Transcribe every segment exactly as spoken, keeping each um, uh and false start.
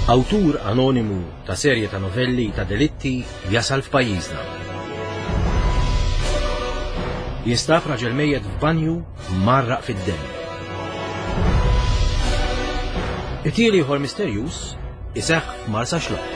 Awtur anonimu ta' serje ta' novelli ta' delitti jasal f'pajjiżna. Jinstab raġel mejjed f'banju marraq fid-dem. Qtil ieħor misterjuż iseħħ f'Marsa Xlokk.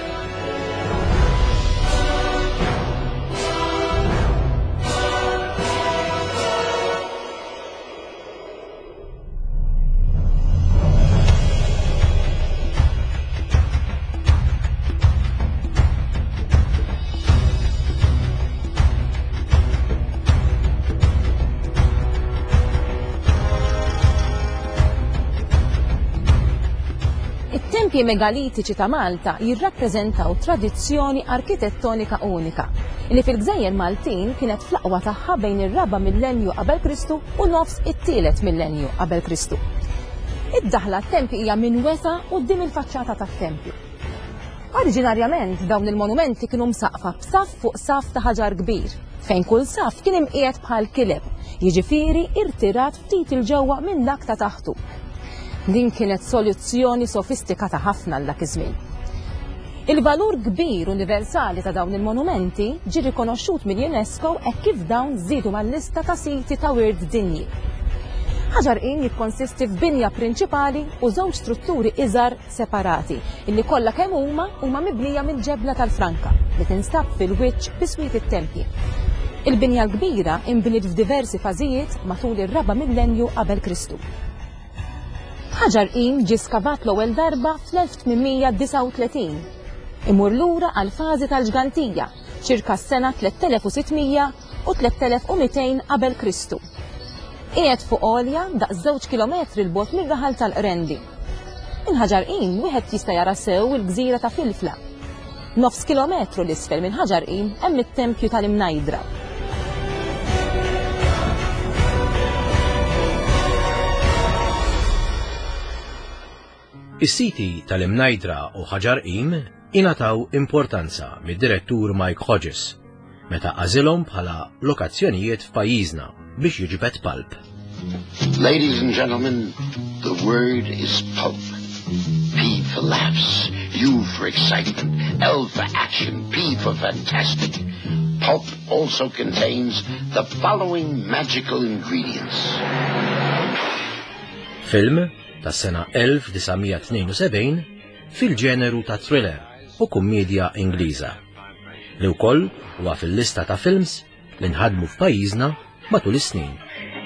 Il-tempji megalitiċi ta' Malta jirrappreżentaw tradizzjoni arkitettonika unika, li fil-Gżejjer Maltin kienet fl-aqwa tagħha bejn ir-raba' millenju qabel Kristu u nofs it-tielet millenju qabel Kristu. Id-daħla t-tempji hija minweta quddiem il-faċċata tat-tempju. Oriġinarjament dawn il-monumenti kienu msaqfa b'saf fuq saf ta' ħaġar kbir, fejn kull saf kien imqiegħed bħal kileb, jiġifieri irtirat ftit il-ġewwa minn dak ta' taħtu. Din kienet soluzzjoni sofistikata ħafna l dak iż-żmien. Il-valur kbir universali ta' dawn il-monumenti ġie rikonoxxut mill-UNESCO hekk kif dawn żiedu mal-lista ta' siti ta' wirt dinji. Ħaġarqin jikkonsisti f'binja prinċipali u żewġ strutturi iżgħar separati, illi kollha kemm huma huma mibnija mill-ġebla tal-Franka li tinstab fil-wiċċ biswiet it-tempji. Il-binja l-kbira inbniet f'diversi fażijiet matul ir-raba' millenju qabel Kristu. Ħaġarqin ġie skavat l-ewwel darba fl-elf tminmija disa' u tletin. Imur lura għal fażi tal-ġgantija, ċirka s-sena tliet elef u sittmija u tliet elef u mitejn qabel Kristu. Qiegħed fuq għolja daqs żewġ kilometri l bogħod mir-raħal tal-Qrendi. Minn Ħaġarqin wieħed jista' jara sew il-gżira ta' Filfla. Nofs kilometru l-isfel minn Ħaġarqin hemm it-tempju tal-Imnajdra. Is-siti tal-Imnajdra u Ħaġarqin ingħataw importanza mid-direttur Mike Hodges meta għażilhom bħala lokazzjonijiet f'pajjiżna biex jiġbed pulp. Ladies and gentlemen, the word is pulp. P for laughs, U for excitement, L for action, P for fantastic. Pulp also contains the following magical ingredients. Film tas-sena elf tisa' tnejn u sebgħin fil-ġeneru ta' thriller u kummedja Ingliża, li wkoll huwa fil-lista ta' films li nħadmu f'pajjiżna matul is-snin.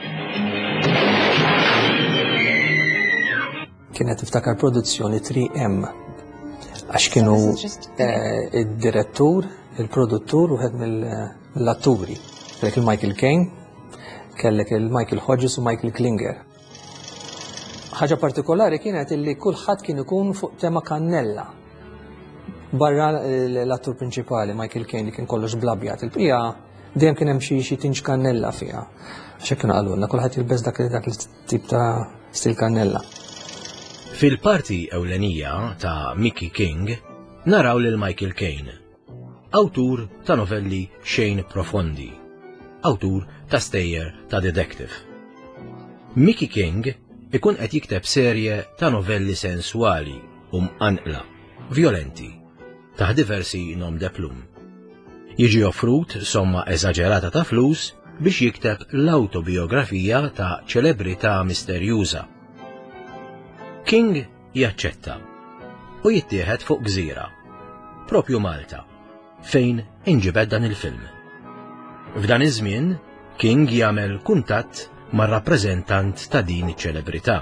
Kienet tiftakar produzzjoni three M għax kienu id-direttur, il-produttur u wieħed mill-atturi. Kellek il-Michael Caine, kellek il-Michael Hodges u Michael Klinger. Ħaġa partikolari kienet illi kulħadd kien ikun fuq tema kannella. Barra l-attur prinċipali Michael Caine li kien kollox blabjat, il-prija dejjem kien hemm xi xi tinġ kannella fiha. Għax hekk kienu qalulna kulħadd jilbes dak dak il-tip ta' stil kannella. Fil-parti ewlenija ta' Mickey King naraw lil Michael Caine, awtur ta' novelli xejn profondi, awtur ta' stejjer ta' detective. Mickey King ikun qed jikteb serje ta' novelli senswali u mqanqla, violenti, ta' diversi nom de plum. Jiġi offrut somma eżaġerata ta' flus biex jikteb l-autobiografija ta' ċelebrità misterjuża. King jaċċetta u jittieħed fuq gżira, propju Malta, fejn inġibed dan il-film. F'dan iż-żmien King jagħmel kuntatt mar-rappreżentant ta' din iċ-ċelebrità.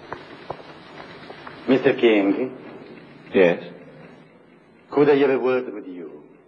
mister King? Yes? Could I have a word with you?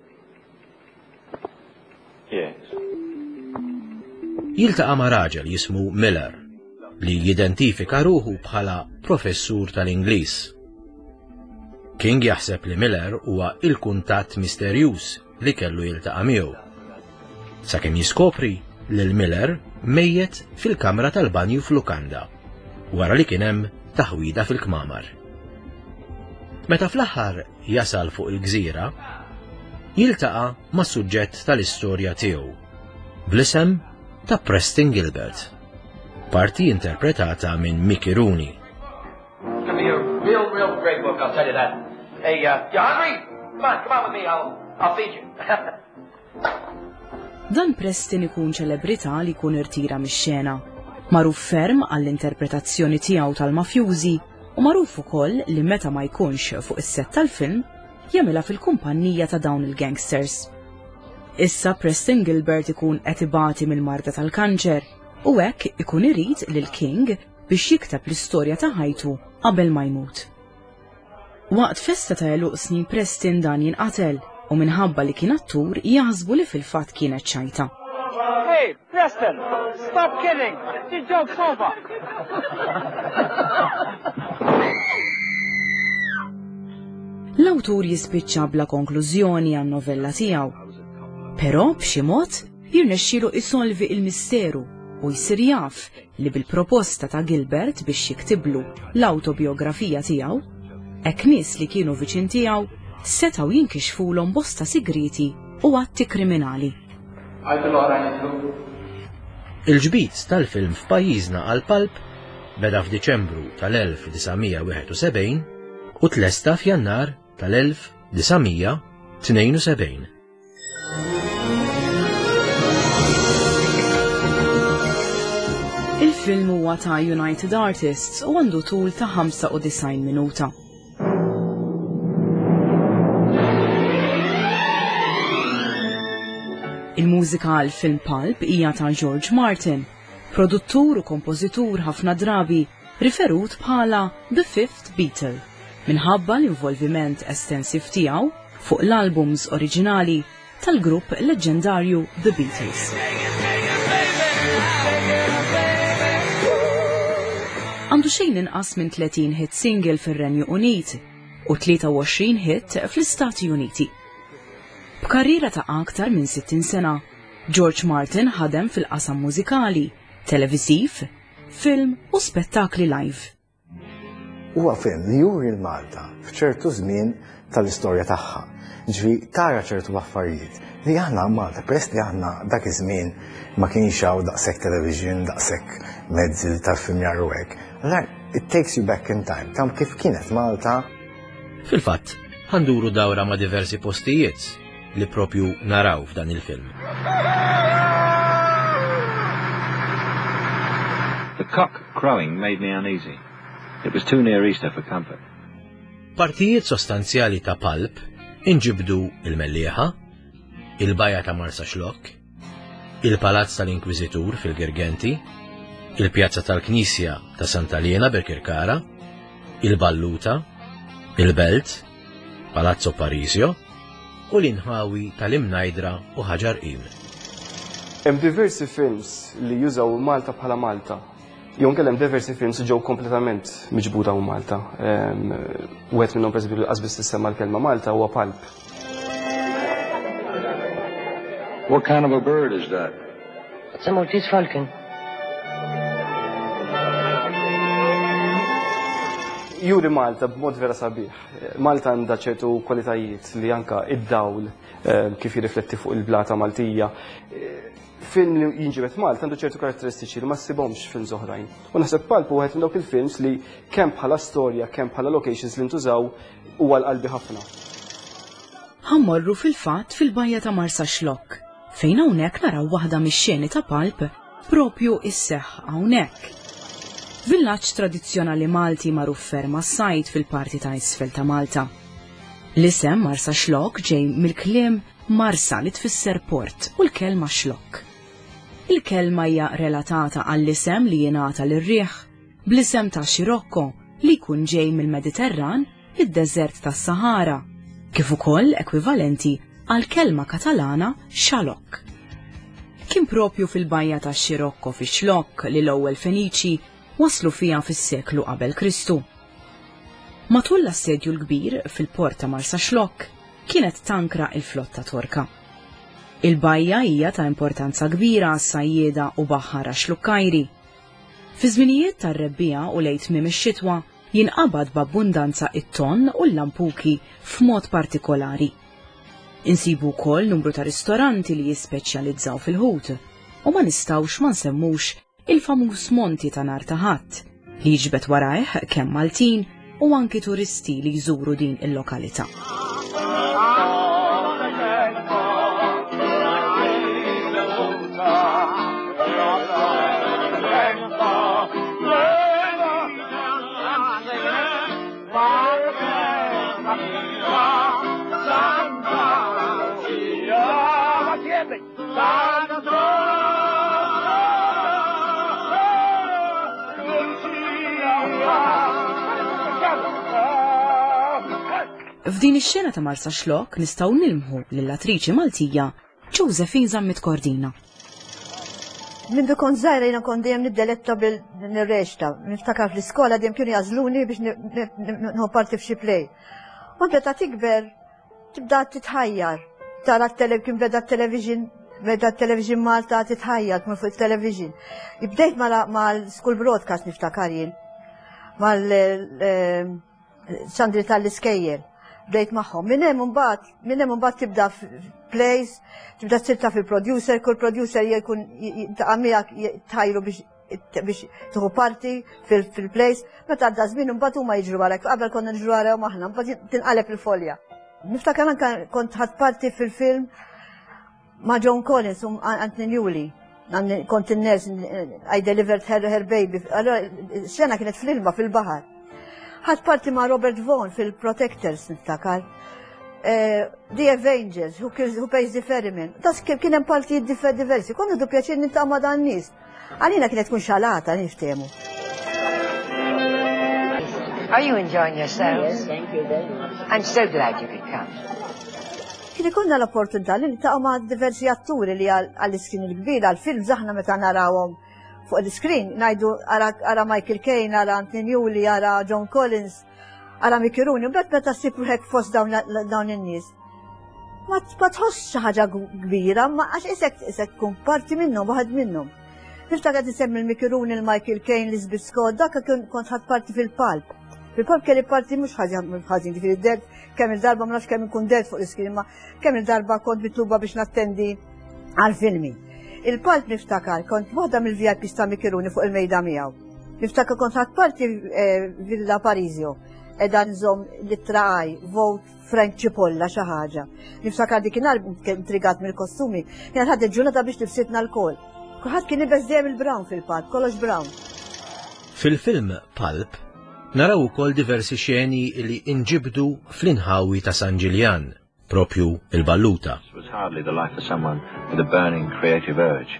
Yes. Jiltaqa' ma' raġel jismu Miller li jidentifika ruħu bħala professur tal-Ingliż. King jaħseb li Miller huwa il-kuntatt misterjuż li kellu jiltaqa' miegħu. Sakemm jiskopri lil Miller mejjed fil-kamra tal-banju f'lukanda wara li kien hemm taħwida fil-kmamar. Meta fl-aħħar jasal fuq il-gżira, jiltaqa' mas-suġġett tal-istorja tiegħu bl-isem ta' Preston Gilbert, parti interpretata minn Mickey Rooney. It's going to be a real, real great book, I'll tell you that. Hey, uh, you hungry? Come on, come on with me. I'll, I'll feed you. Dan Preston ikun ċelebrità li jkun irtira mix-xena, magħruf ferm għall-interpretazzjoni tiegħu tal-mafjużi u magħruf ukoll li meta ma jkunx fuq is-sett tal-film jagħmilha fil-kumpanija ta' dawn il-gangsters. Issa Preston Gilbert ikun qed ibati mill-marda tal-kanċer u hekk ikun irid lil King biex jikteb l-istorja ta' ħajtu qabel ma jmut. Waqt festa ta' għeluq snin Preston dan jinqatel u minħabba li kien attur jaħsbu li fil-fatt kienet ċajta. Hey, Preston, stop kidding. The joke's over. L-awtur jispiċċa bla konklużjoni għan novella tiegħu, però b'xi mod jirnexxielu isolvi il-misteru u jsir jaf li bil-proposta ta' Gilbert biex jiktiblu l-awtobiografija tiegħu, hekk nies li kienu viċin tiegħu setgħu jinkixfulhom bosta sigriti u atti kriminali. Il-ġbit tal-film f'pajjiżna għal Pulp beda f'Diċembru tal-elf tisa' wieħed u sebgħin u tlesta f'Jannar tal-elf tisa' tnejn u sebgħin. Il-film huwa ta' United Artists u għandu tul ta' ħamsa u disgħin minuta. Il-mużika għal film Pulp hija ta' George Martin, produttur u kompożitur ħafna drabi riferut bħala The Fifth Beatle, minħabba l-involviment estensiv tiegħu fuq l-albums oriġinali tal-grupp leġendarju The Beatles. Għandu xejn inqas minn tletin hit single fir-Renju Unit u tlieta u għoxrin hit fl-Istati Uniti. B'karriera ta' aktar minn sittin sena, George Martin ħadem fil-qasam mużikali, televisiv, film u spettakli live. Huwa film li juri l-Malta f'ċertu żmien tal-istorja tagħha. Ġifi tara ċertu affarijiet li aħna Malta peress li aħna dak iż-żmien ma kienx hawn daqshekk television, daqshekk mezzi tal-filmjar u hekk. Allura it takes you back in time. Tam kif kienet Malta. Fil-fatt, ħanduru dawra ma' diversi postijiet li propju naraw f'dan il-film. The cock crowing made me uneasy. It was too near Easter for comfort. Partijiet sostanzjali ta' Pulp inġibdu il-Mellieħa, il-Bajja ta' Marsa Xlokk, il-Palazz tal-Inkwiżitur fil-Girgenti, il-Pjazza tal-Knisja ta' Sant'Aliena Berkirkara, il-Balluta, il-Belt, Palazzo Parisio u l-inħawi tal-Imnajdra u Ħaġar Qim. Hemm diversi films li jużaw Malta bħala Malta. Jew kellem diversi films ġew kompletament miġbuda u Malta. Wieħed minnhom pereżempju qas biss tissemma l-kelma Malta huwa Pulp. What kind of a bird is that? It's a Maltese falcon. Juri Malta b'mod vera sabiħ. Malta għandha ċertu kwalitajiet li anka id-dawl kif jirrifletti fuq il-blata Maltija. Film li jinġibet Malta għandu ċertu karatteristiċi li ma ssibhomx films oħrajn. U naħseb Pulp huwa wieħed minn dawk il-films li kemm bħala storja, kemm bħala locations li ntużaw huwa l-qalbi ħafna. Ħammorru fil-fatt fil-Bajja ta' Marsa Xlokk, fejn hawnhekk naraw waħda mix-xeni ta' Pulp propju isseħħ hawnhekk. Villaġġ tradizzjonali Malti magħruf ferm għas-sajt fil-parti ta' isfel ta' Malta. L-isem Marsa Xlokk ġej mill-kliem Marsa li tfisser port u l-kelma Xlokk. Il-kelma hija relatata għall-isem li jingħata lir-riħ bl-isem ta' Xirokko li jkun ġej mill-Mediterran id-deżert tas-Sahara, kif ukoll ekwivalenti għall-kelma Katalana Xalok. Kien propju fil-Bajja ta' Xirokko fi Xlokk li l-ewwel Feniċi waslu fija fis-seklu qabel Kristu. Matul l-assedju l-kbir fil-port ta' Marsa Xlokk kienet tankra il-flotta Torka. Il-bajja hija ta' importanza kbira għas-sajjieda u baħħara xlukkajri. Fi żminijiet tar-rebbija u lejn tmiem ix-xitwa jinqabad b'abbundanza it-tonn u l-lampuki f'mod partikolari. Insibu wkoll numru ta' ristoranti li jispeċjalizzaw fil-ħut u ma nistgħux ma nsemmux il-famuż Monti ta' Nar ta' Ħadd li jiġbed warajh kemm Maltin u anki turisti li jżuru din il-lokalità. F'din ix-xena ta' Marsa Xlokk nistgħu nilmħu lill-attriċi Maltija Josephine Zammit Kordina. Mindu kont żgħira jiena kont dejjem niddeletta bil-reċta. Niftakar fl-iskola dejjem kienu jażluni biex nieħu parti f'xi play. U meta tikber tibda titħajjar. Tara kien beda t-television, beda t-television Malta titħajjar tmur fuq it-television. Ibdejt mal-school broadcast niftakar jien. Mal-Sandri tal-Iskejjel. Bdejt magħhom. Minn hemm imbagħad, minn hemm imbagħad tibda plays, tibda tirta fil-producer, kull producer jkun taqa' miegħek tħajru biex tieħu parti fil-plays. Meta għadda żmien imbagħad huma jiġru warek, qabel konna niġru warahom aħna, imbagħad tinqaleb il-folja. Niftakar anke kont ħadd parti fil-film ma' John Collins u Anthony Newley. Kont in-ners I delivered her, her baby. Allora xena kienet fl-ilma fil-baħar. Ħadd parti ma' Robert Vaughan fil-Protectors niftakar. The Avengers, who, who pays the ferryman. Tas kien hemm partijiet diversi. Kont idu pjaċir niltaqa' ma' dan nies. Għalina kienet tkun xalata niftehmu. Are you enjoying yourselves? Yes, thank you very much. I'm so glad you could come. Kien ikonna l-opportunità li niltaqa' ma' diversi atturi li għall-iskrin il-kbir, għall-film żaħna meta narawhom fuq l-iskrin, ngħidu ara Michael Caine, ara Anthony Newley, ara John Collins, ara Mickey Rooney, u mbagħad meta ssib ruħek fost dawn in-nies. Ma tħoss xi ħaġa kbira, ma għax isek isek tkun parti minnhom, waħed minnhom. Niftakar isemmi l-Mickey Rooney, l-Michael Caine, Lisbeth Scott, dak kont ħadd parti fil-palp. Fil-palp kelli parti mhux ħaġa ħażin, ġifieri dert kemm il-darba ma nafx kemm inkun dert fuq l-iskrin, ma kemm il-darba kont mitluba biex nattendi għal-filmi. Il-palp niftakar kont waħda mill-V I Ps ta' Mickey Rooney fuq il-mejda miegħu. Niftakar kont ħadd parti Villa Parisio, edha nżomm l-ittraqaj, Vote Frank Cipolla xi ħaġa. Niftakar dik kien intrigat mill-kostumi, kien ħadd il-ġurnata biex tifsitna l-kol. Kulħadd kien ibes dejjem il-brown fil-palp, kollox brown. Fil-film Palp naraw ukoll diversi xeni li inġibdu fl-inħawi ta' San Ġiljan, propju il-Balluta. It was hardly the life of someone with a burning creative urge.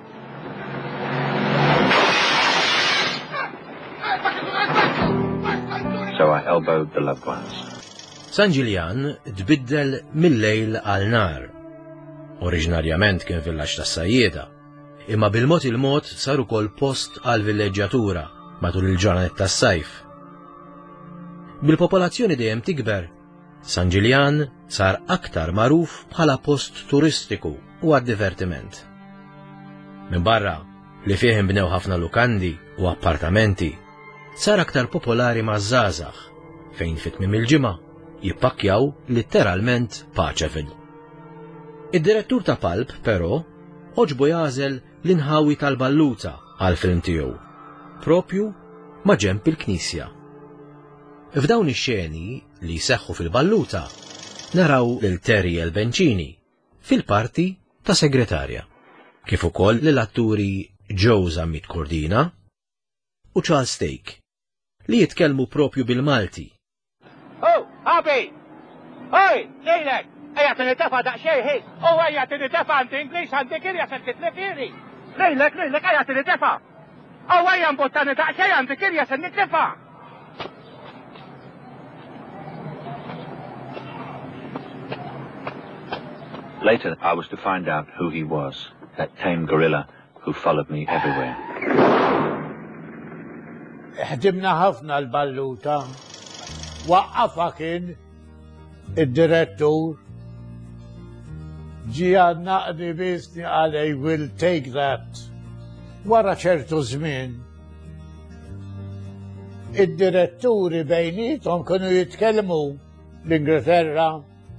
So I elbowed the loved ones. San Ġiljan tbiddel mill-lejl għal nar. Oriġinarjament kien villaġġ tas-sajjieda, imma bil-mod il-mod sar ukoll post għal villeġġjatura matul il-ġranet tas-sajf. Bil-popolazzjoni dejjem tikber, San Ġiljan sar aktar magħruf bħala post turistiku u għad-divertiment. Minn barra li fih inbnew ħafna lukandi u appartamenti, sar aktar popolari maż-żgħażagħ fejn fit-tmiem il-ġimgħa jippakkjaw litteralment paċefil. Id-direttur ta' Palp, però, oġbu jażel l-inħawi tal-Balluta għal-film tiegħu, propju ma' ġenb il-Knisja. F'dawn ix-xeni li jseħħu fil-Balluta naraw lil Terry Elbencini fil-parti ta' segretarja, kif ukoll lill-atturi Joe Zammit Kordina u Charles Stake li jitkellmu propju bil-Malti. Oh, Abi! Oj, lejlek! Ejja tinitefa daqsxejn ħis! U ejja tinitefa għand Ingliż għandi kirja se titlefiri! Lejlek, lejlek, ejja tinitefa! U ejja mbottani daqsxejn għandi kirja se nittefa'! Later, I was to find out who he was, that tame gorilla who followed me everywhere. ħdimna ħafna l-Balluta. Waqqafa kien id-direttur ġi għannaqni bisni għalej will take that. Wara ċertu żmien id-diretturi bejnietom kienu jitkellmu l-Ingilterra.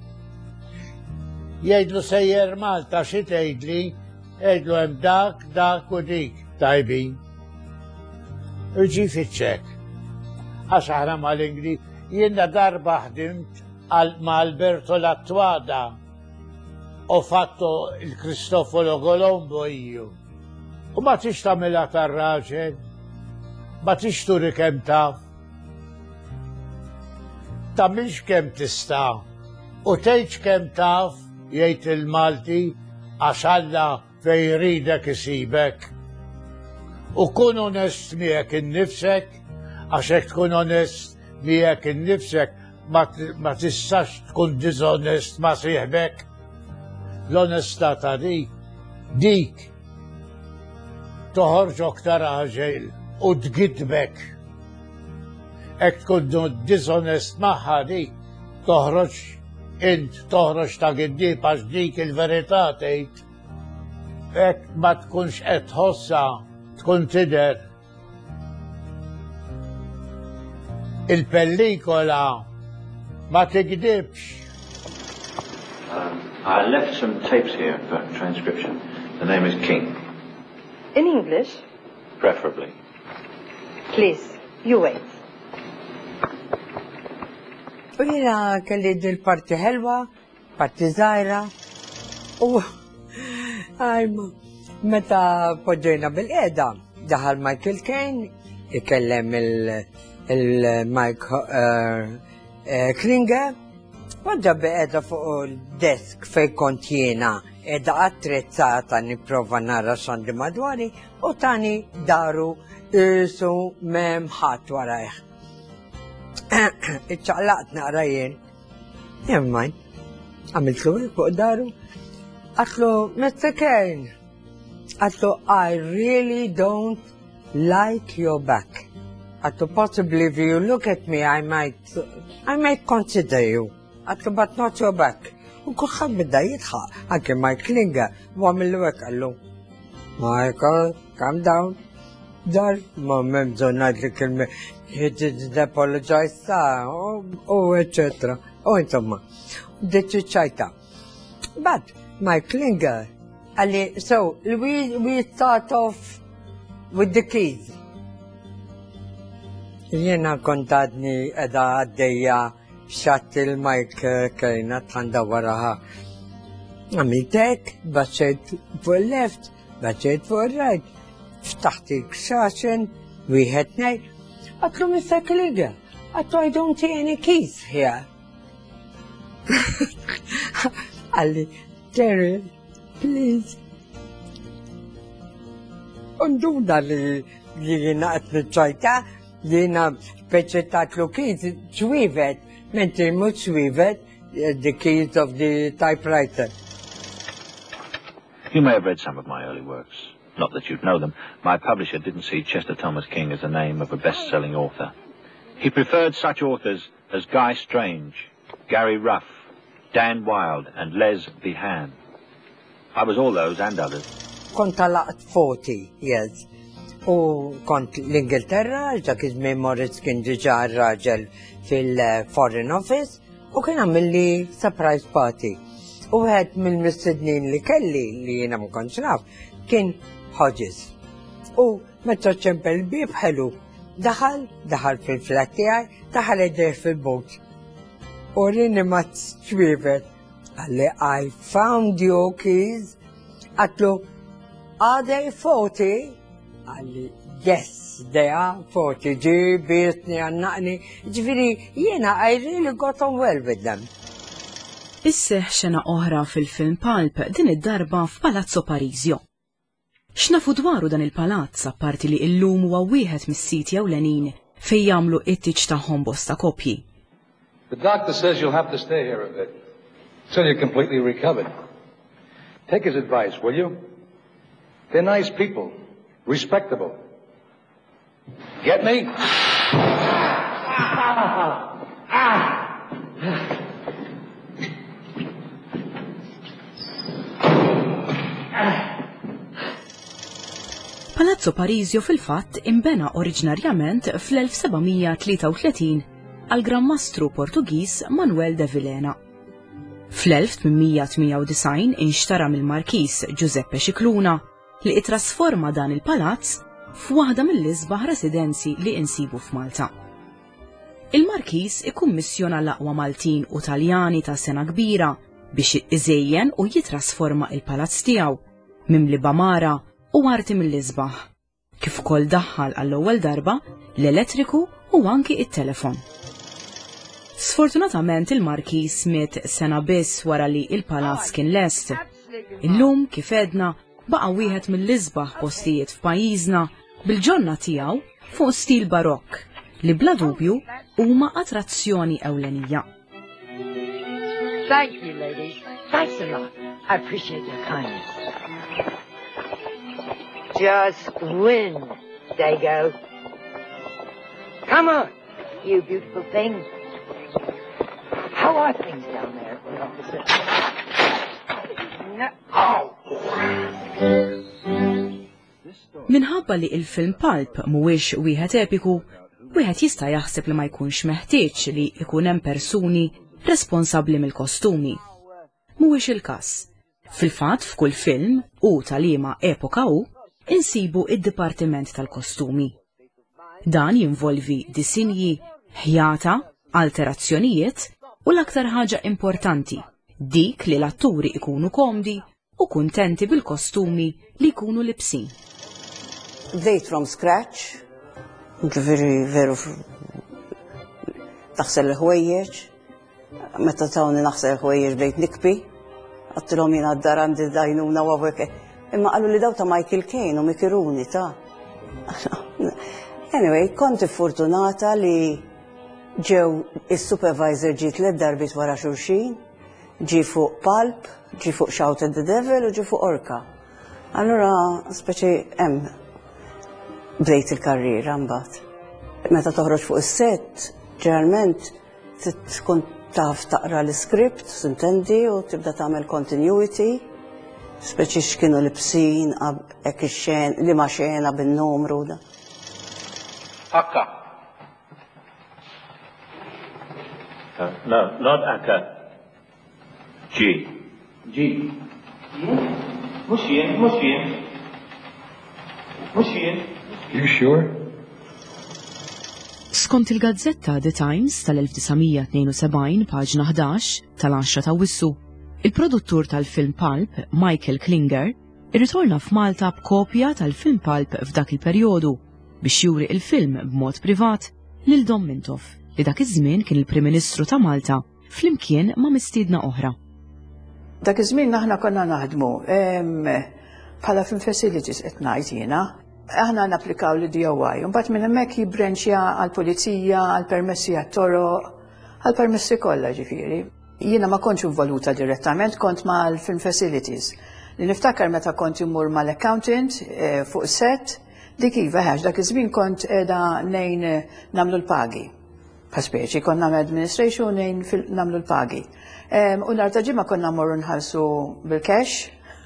Jgħidlu sejjer Malta xi tgħidli, jgħidlu hemm dak, dak u dik tajbin. U ġi fiċ-ċek. għax aħna mal-Ingli, jiena darba ħdimt ma' Alberto Lattuada u fatto il-Cristoforo Colombo iju. U ma tix tamela tar-raġel, ma tix turi kem taf, tamilx kem tista' u tgħidx kem taf jgħid il-Malti għax Alla fej jridek isibek. U kun onest miegħek innifsek, għax hekk tkun onest miegħek innifsek ma tistax tkun dishonest ma' sieħbek. L-onestà ta' dik, dik toħorġok ta' raġel u tgidbek. Hekk tkun dishonest magħha dik, toħroġ int toħroġ ta' giddib għax dik il-verità tgħid. Hekk ma tkunx qed tħossha tkun tidher. Il-pellikola ma tikdibx. Um, I left some tapes here for transcription. The name is King. In English? Preferably. Please, you wait. U jena kelli dil-parti ħelwa, parti zaħira, u għajma, meta poġġejna bil-qeda, daħal Michael Caine, ikellem il-Mike Klinger, Waġġa bil-qeda fuq il-desk fej kont jena, edha attrezzata niprofa narra xandi madwari, u tani daru irsu memħat warajħ. Iċċaqlaqt naqra jien. Jemmajn, għamiltlu fuq daru. Għatlu, Mister Caine, għatlu, I really don't like your back. Għatlu, possibly if you look at me, I might, I might consider you. Għatlu, but not your back. U kullħad bidda jitħaq, anke Mike Klinger, u għamillu għek għallu. Michael, calm down. Dar, ma memżon għadli kelme, he didn't apologize sa, u eccetera. U insomma, deċi ċajta. But, Mike Klinger, għalli, so, we, we start off with the keys. Jena kontadni edha għaddeja xatt il-Mike Caine tħanda waraha. Għamiltek, baċċejt fuq il-left, baċċejt fuq il-right. Ftaħt il-kxaxen, wieħed ngħid, għatlu Mister Klinger, għatlu I don't see any keys here. Għalli, Terry, please. Unduna li jina għatlu ċajta, jina speċetatlu keys, ċwivet, mentri mux ċwivet, the keys of the typewriter. You may have read some of my early works. Not that you'd know them. My publisher didn't see Chester Thomas King as the name of a best-selling author. He preferred such authors as Guy Strange, Gary Ruff, Dan Wilde, and Les Behan. I was all those and others. Kont talaqt forty, yes. U kont l-Ingilterra, ġak iżmien Morris kien diġà raġel fil-Foreign Office, u kien għamilli surprise party. U għed mill-mistednin li kelli, li jena ma kontx naf, kien Hodges. U meta ċempel bib ħelu, daħal, daħal fil-flat tiegħi, daħal id-deħ fil-bot. U rini ma t-ċwivet, għalli, I found your keys, għatlu, are they forty? Għalli, yes, they are forty, ġi, birtni, għannaqni, ġifiri, jena, I really got on well with them. Isseħ xena oħra fil-film Pulp din id-darba f'Palazzo Parisio. X'nafu dwaru dan il-palazz apparti li illum huwa wieħed mis-siti ewlenin fejn jagħmlu it-tiġ tagħhom bosta kopji. The doctor says you'll have to stay here a bit, till you're completely recovered. Take his advice, will you? They're nice people, respectable. Get me? Palazzo Parisio fil-fatt imbena oriġinarjament fl-elf sebgħimija tlieta u tletin għal Gran Mastru Portugiż Manuel de Vilhena. fl-elf tminmija tminja u design inxtara mill-Markis Giuseppe Scicluna li itrasforma dan il-palazz f'waħda mill-isbaħ residenzi li insibu f'Malta. Il-Markis ikkummissjona l-aqwa Maltin u Taljani ta' sena kbira biex iżejjen u jitrasforma il-palazz tiegħu mimli bamara u arti mill-isbaħ. Kif ukoll daħħal għall-ewwel darba l-elettriku u anki it-telefon. Sfortunatament il-Markis miet sena biss wara li il-palazz kien lest. Illum kif edna baqa' wieħed mill-isbaħ postijiet f'pajjiżna bil-ġonna tiegħu fuq stil barokk li bla dubju huma attrazzjoni ewlenija. Thank you, ladies. Thanks a lot. I appreciate your kindness. Just win, Dago. Come on, you beautiful thing. How are things down there, officer? No. Oh. Minħabba li il-film Pulp mhuwiex wieħed epiku, wieħed jista' jaħseb li ma jkunx meħtieġ li jkun hemm persuni responsabbli mill-kostumi. Mhuwiex il-każ. Fil-fatt f'kull film u tal-liema epoka hu insibu id-dipartiment tal-kostumi. Dan jinvolvi disinji, ħjata, alterazzjonijiet u l-aktar ħaġa importanti, dik li l-atturi ikunu komdi u kuntenti bil-kostumi li jkunu libsin. Bdejt from scratch, ġifiri veru taħsel l-ħwejjeġ, meta tawni naħsel l-ħwejjeġ bdejt nikbi, għattilhom jina d-dar għandi dajnuna u għawek, imma għallu li daw ta' Michael Caine u Mikiruni ta' Anyway, konti fortunata li ġew il-supervisor ġi tliet darbit wara xulxin, ġi fuq Pulp, ġi fuq Shout at the Devil u ġi fuq Orca. Allora, speċi hemm bdejt il-karriera mbagħad. Meta toħroġ fuq is-set, ġeneralment tkun taf taqra l-iskript, sintendi u tibda tagħmel continuity, speċi x'kienu libsin hekk ix-xen li ma xena bin-numru da. Akka. Uh, no, not Akka. G. G. Mux jien, mux jien. Mux jien. You sure? Skont il-gazzetta The Times tal-1972 paġna ħdax tal-għaxra ta' Wissu, il-produttur tal-film Pulp, Michael Klinger, irritorna f'Malta b'kopja tal-film Pulp f'dak il-perjodu biex juri il-film b'mod privat lil Dom Mintoff, li dak iż-żmien kien il-Prim Ministru ta' Malta flimkien ma' mistiedna oħra. Dak iż-żmien aħna konna naħdmu bħala film facilities qed ngħid jiena. Aħna napplikaw li D O I, mbagħad minn hemmhekk jibbranċja għall-pulizija, għall-permessi għat-toroq, għall-permessi kollha ġifieri. Jiena ma kontx involuta direttament, kont mal-film facilities. Li niftakar meta kont imur mal-accountant fuq set, dik iva ħax dak iż-żmien kont qiegħda ngħin nagħmlu l-pagi. Paspeċi konna nagħmlu administration ngħin nagħmlu l-pagi. U nhar ta' ġimgħa konna mmorru nħallsu bil-cash,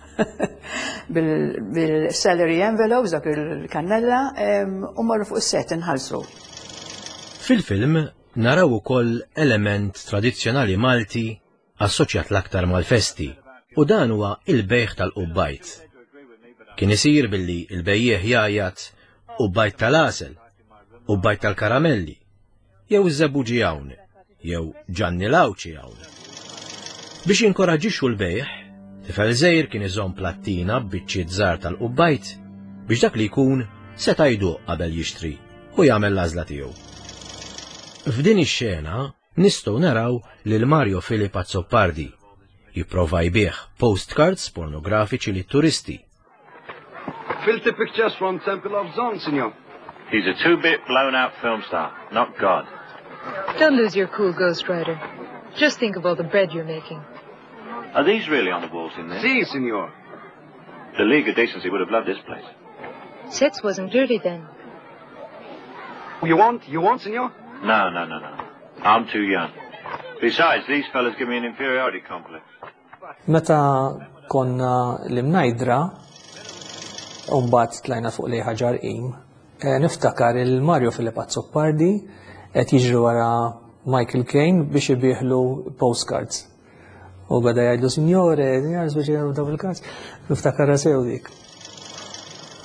bil-salary envelopes dak il-kannella u morru fuq is-set inħallsu. Fil-film naraw ukoll element tradizzjonali Malti assoċjat l-aktar mal-festi u dan huwa il-bejħ tal-qubbajt. Kien isir billi il-bejjeħ jajjat qubbajt tal-għasel, qubbajt tal-karamelli, jew iż-żebbuġi hawn, jew ġanni lawċi hawn. Biex jinkoraġġixxu l-bejħ, tifel żgħir kien iżomm plattina b'biċċiet żgħar tal-qubbajt biex dak li jkun seta' jduq qabel jixtri u jagħmel l-għażla tiegħu. F'din ix-xena nistgħu naraw lil Mario Filip Azzopardi jipprova jbieħ postcards pornografiċi lit-turisti. Filter pictures from Temple of Zon, Signor. He's a two-bit blown-out film star, not God. Don't lose your cool, Ghost Rider. Just think of all the bread you're making. Are these really on the walls in there? Si, Signor. The League of Decency would have loved this place. Sets wasn't dirty then. You want? You want, Signor? No, no, no, no. I'm too young. Besides, these fellas give me an inferiority complex. Meta konna l-imnajdra, umbat tlajna fuq li ħaġar im, niftakar il-Mario Filip Azzopardi qed jiġri wara Michael Caine biex ibieħlu postcards. U beda jgħidu, Signore, jgħaz biex jgħidu daw il-cards. Niftakar sew dik.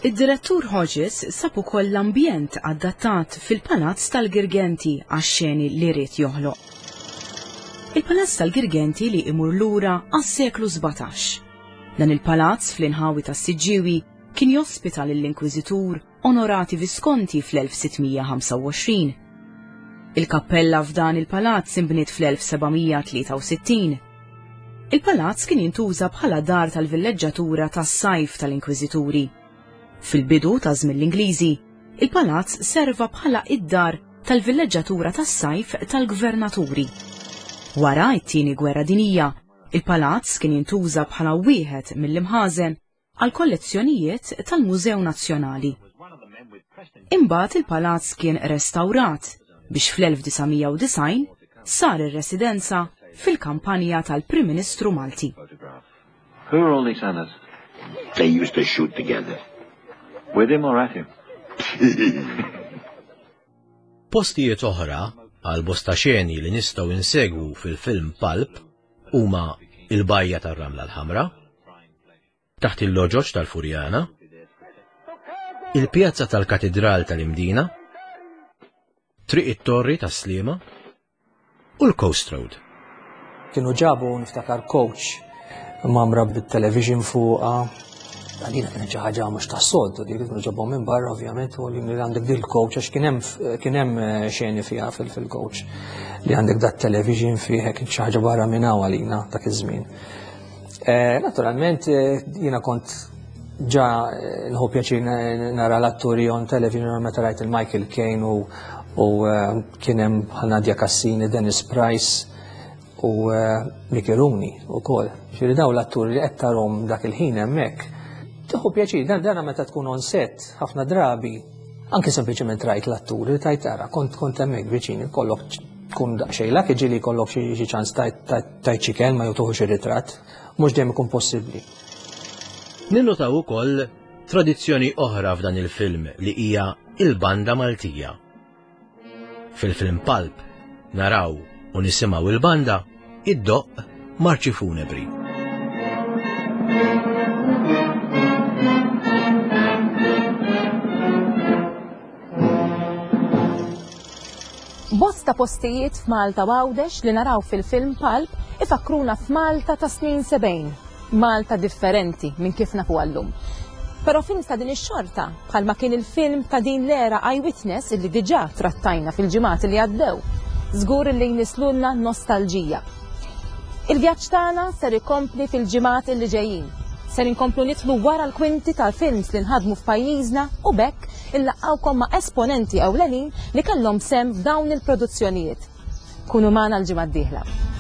Id-direttur Hodges sab ukoll l-ambjent adattat fil-palazz tal-Girgenti għax-xeni li rrid joħloq. Il-palazz tal-Girgenti li imur lura għas-seklu sebgħax. Dan il-palazz fl-inħawi tas-Siġġiewi kien jospita lill-Inkwiżitur Onorati Visconti fl-elf sittmija ħamsa u għoxrin. Il-kappella f'dan il-palazz inbniet fl-elf sebgħamija tlieta u sittin. Il-palazz kien jintuża bħala dar tal-villeġġatura tas-sajf tal-Inkwiżituri. Fil-bidu ta' żmien l-Ingliżi, il-palazz serva bħala id-dar tal-villeġġatura tas-sajf tal-Gvernaturi. Wara t-tieni Gwerra Dinjija, il-palazz kien jintuża bħala wieħed mill-imħażen għal kollezzjonijiet tal-Mużew Nazzjonali. Imbagħad il-palazz kien restawrat biex fl-elf disgħamija u design sar ir-residenza fil-kampanja tal-Prim Ministru Malti. Who are all these fellas? They used to shoot together. With him or at him? Postijiet oħra għal bosta xeni li nistgħu insegwu fil-film Pulp huma il-Bajja tar-Ramla l-Ħamra, taħt il-Loġoġ tal-Furjana, il-Pjazza tal-Katedral tal-Imdina, Triq it-Torri tas-Sliema u l-Coast Road. Kienu ġabu niftakar coach mamra bit-television fuqa. Għalina kien ħaġa mhux ta' soltu, dik kienu ġabhom minn barra ovvjament u li għandek dil coach għax kien hemm xeni fiha fil-coach li għandek dat television fiha kien xi ħaġa barra minn hawn għalina dak iż-żmien. Naturalment jiena kont ġa nħu pjaċir nara l-atturi on television meta rajt il-Michael Caine u kien hemm Nadia Cassini, Dennis Price u Mickey Rooney ukoll. Ġifieri dawn l-atturi li qed tarhom dak il-ħin hemmhekk. Tieħu pjaċir, dan meta tkun on set ħafna drabi, anke sempliċement rajt l-atturi tajt tara, kont kont hemmhekk viċin, ikollok tkun daqsxejn lak iġieli jkollok xi ċans tajt xi kelma jew tuħu xi ritratt, mhux dejjem ikun possibbli. Ninnotaw ukoll tradizzjoni oħra f'dan il-film li hija il-banda Maltija. Fil-film Pulp naraw u nisimgħu il-banda id-doq Marċi Funebri. Bosta postijiet f'Malta Għawdex li naraw fil-film Pulp ifakruna f'Malta ta' snin sebgħin. Malta differenti minn kif nafu għallum. Però film ta' din ix-xorta bħalma kien il-film ta' din l-era Eyewitness illi diġà trattajna fil-ġimgħat li għaddew. Żgur li jnislulna nostalġija. Il-vjaġġ tagħna ser ikompli fil-ġimgħat li ġejjin. Ser inkomplu nidħlu wara l-kwinti tal-films li nħadmu f'pajjiżna u bekk illaqgħukom ma' esponenti ewlenin li kellhom sem f'dawn il-produzzjonijiet. Kunu magħna l-ġimgħa d-dieħla.